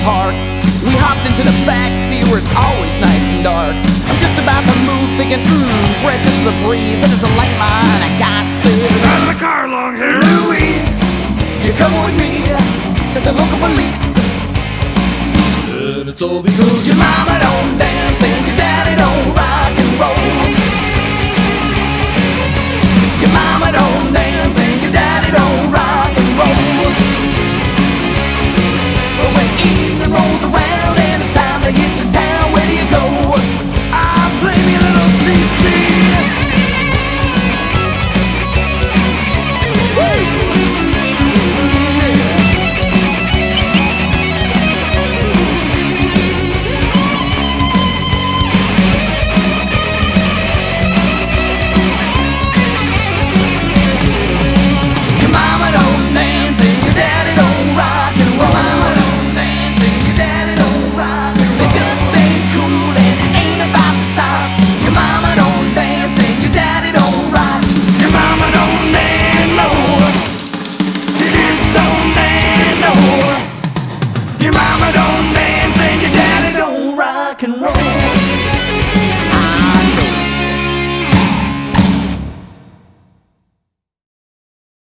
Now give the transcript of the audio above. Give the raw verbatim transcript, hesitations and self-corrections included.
park. We hopped into the back seat where it's always nice and dark. I'm just about to move thinking, mmm, Brett, this is a breeze. And there's a lane behind, a guy said, "Get out of the car, long hair!" "Louie, you come with me," said the local police. And it's all because your mama don't dance.